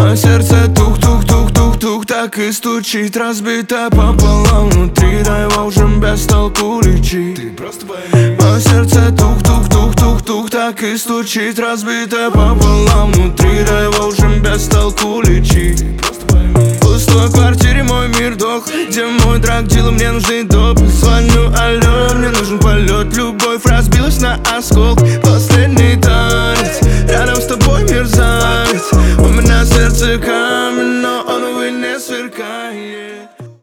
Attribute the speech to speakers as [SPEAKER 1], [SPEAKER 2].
[SPEAKER 1] Мое сердце тух-тух-тух-тух-тух так и стучит, разбито пополам внутри, да его уже без толку лечить. Ты просто пойми. Мое сердце тух-тух-тух-тух-тух так и стучит, разбито пополам внутри, да его уже без толку лечить. В пустой квартире мой мир дох, где мой драг-дилер, мне нужны допы. Звоню, алло, мне нужен полет, любовь разбилась на осколки. Последний